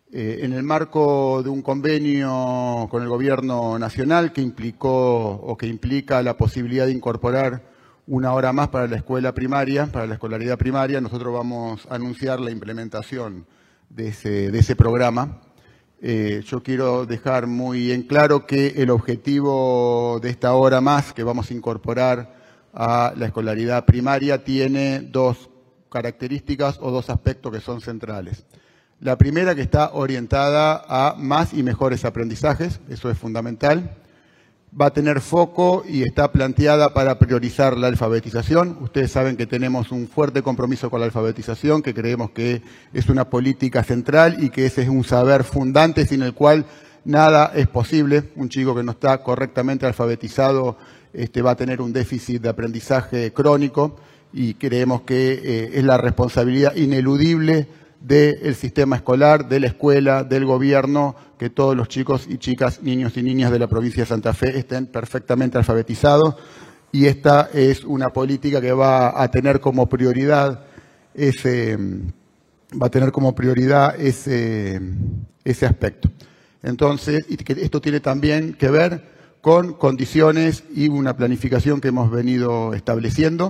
En el marco de un convenio con el Gobierno Nacional que implicó o que implica la posibilidad de incorporar una hora más para la escuela primaria, para la escolaridad primaria, nosotros vamos a anunciar la implementación de ese programa. Yo quiero dejar muy en claro que el objetivo de esta hora más que vamos a incorporar a la escolaridad primaria tiene dos características o dos aspectos que son centrales. La primera, que está orientada a más y mejores aprendizajes, eso es fundamental. Va a tener foco y está planteada para priorizar la alfabetización. Ustedes saben que tenemos un fuerte compromiso con la alfabetización, que creemos que es una política central y que ese es un saber fundante sin el cual nada es posible. Un chico que no está correctamente alfabetizado va a tener un déficit de aprendizaje crónico y creemos que es la responsabilidad ineludible del sistema escolar, de la escuela, del gobierno, que todos los chicos y chicas, niños y niñas de la provincia de Santa Fe estén perfectamente alfabetizados, y esta es una política que va a tener como prioridad ese aspecto. Entonces, y que esto tiene también que ver con condiciones y una planificación que hemos venido estableciendo,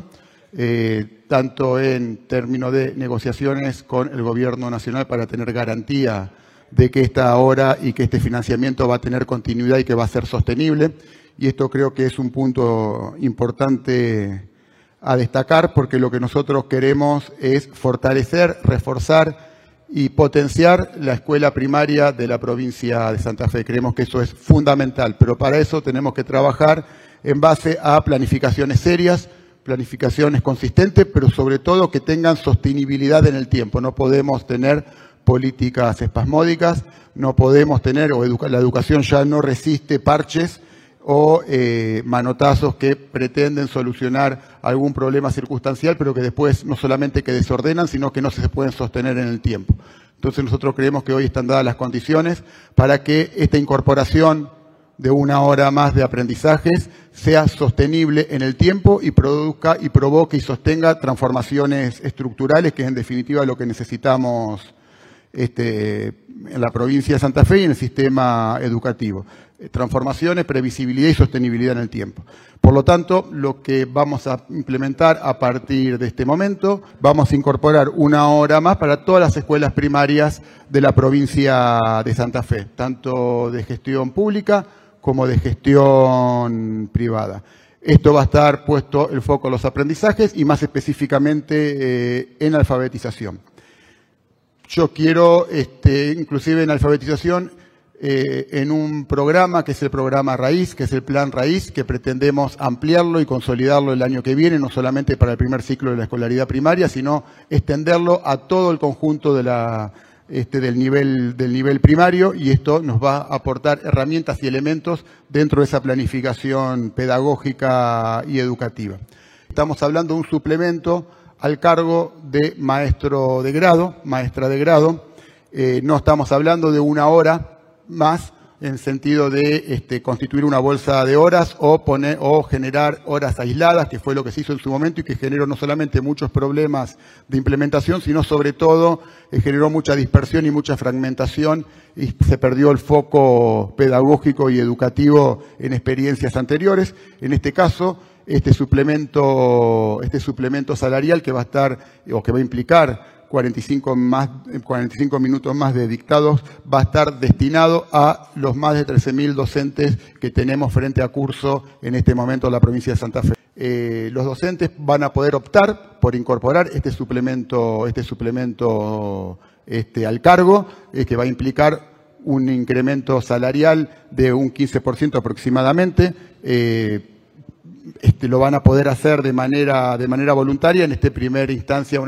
tanto en términos de negociaciones con el Gobierno Nacional para tener garantía de que esta hora y que este financiamiento va a tener continuidad y que va a ser sostenible. Y esto creo que es un punto importante a destacar, porque lo que nosotros queremos es fortalecer, reforzar y potenciar la escuela primaria de la provincia de Santa Fe. Creemos que eso es fundamental, pero para eso tenemos que trabajar en base a planificaciones serias, planificaciones consistentes, pero sobre todo que tengan sostenibilidad en el tiempo. No podemos tener políticas espasmódicas, no podemos tener, la educación ya no resiste parches o manotazos que pretenden solucionar algún problema circunstancial, pero que después no solamente que desordenan, sino que no se pueden sostener en el tiempo. Entonces nosotros creemos que hoy están dadas las condiciones para que esta incorporación de una hora más de aprendizajes sea sostenible en el tiempo y produzca y provoque y sostenga transformaciones estructurales, que es en definitiva lo que necesitamos en la provincia de Santa Fe y en el sistema educativo. Transformaciones, previsibilidad y sostenibilidad en el tiempo. Por lo tanto, lo que vamos a implementar a partir de este momento, vamos a incorporar una hora más para todas las escuelas primarias de la provincia de Santa Fe, tanto de gestión pública como de gestión privada. Esto va a estar puesto el foco en los aprendizajes y más específicamente en alfabetización. Yo quiero, inclusive en alfabetización, en un programa que es el programa Raíz, que es el Plan Raíz, que pretendemos ampliarlo y consolidarlo el año que viene, no solamente para el primer ciclo de la escolaridad primaria, sino extenderlo a todo el conjunto de del nivel primario, y esto nos va a aportar herramientas y elementos dentro de esa planificación pedagógica y educativa. Estamos hablando de un suplemento al cargo de maestro de grado, maestra de grado. No estamos hablando de una hora más en sentido de constituir una bolsa de horas o generar horas aisladas, que fue lo que se hizo en su momento y que generó no solamente muchos problemas de implementación, sino sobre todo generó mucha dispersión y mucha fragmentación, y se perdió el foco pedagógico y educativo en experiencias anteriores. En este caso, este suplemento salarial que va a estar o que va a implicar 45 minutos más de dictados va a estar destinado a los más de 13.000 docentes que tenemos frente a curso en este momento en la provincia de Santa Fe. Los docentes van a poder optar por incorporar este suplemento al cargo, que va a implicar un incremento salarial de un 15% aproximadamente. Lo van a poder hacer de manera voluntaria en esta primera instancia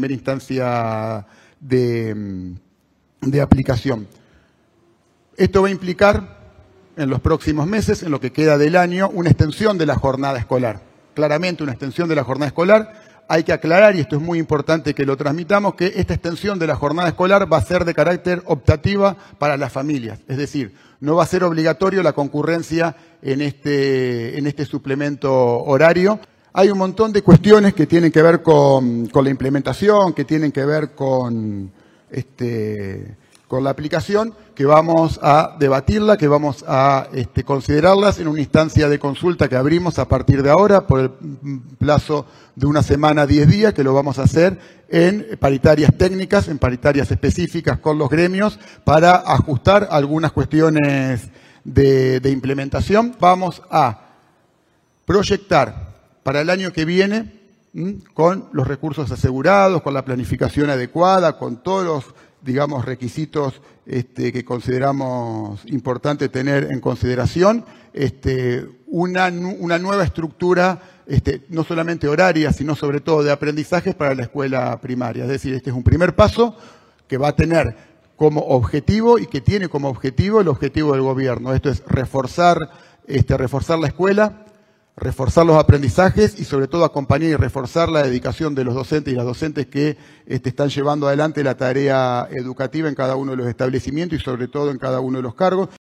de aplicación. Esto va a implicar en los próximos meses, en lo que queda del año, una extensión de la jornada escolar. Claramente una extensión de la jornada escolar. Hay que aclarar, y esto es muy importante que lo transmitamos, que esta extensión de la jornada escolar va a ser de carácter optativa para las familias. Es decir, no va a ser obligatorio la concurrencia en este suplemento horario. Hay un montón de cuestiones que tienen que ver con la implementación, que tienen que ver con con la aplicación, que vamos a debatirla, que vamos a considerarlas en una instancia de consulta que abrimos a partir de ahora por el plazo de una semana, 10 días, que lo vamos a hacer en paritarias técnicas, en paritarias específicas con los gremios para ajustar algunas cuestiones de implementación. Vamos a proyectar para el año que viene, con los recursos asegurados, con la planificación adecuada, con todos los, digamos, requisitos que consideramos importante tener en consideración, una nueva estructura, no solamente horaria, sino sobre todo de aprendizajes para la escuela primaria. Es decir, este es un primer paso que va a tener como objetivo y que tiene como objetivo el objetivo del gobierno. Esto es reforzar la escuela, reforzar los aprendizajes y sobre todo acompañar y reforzar la dedicación de los docentes y las docentes que están llevando adelante la tarea educativa en cada uno de los establecimientos y sobre todo en cada uno de los cargos.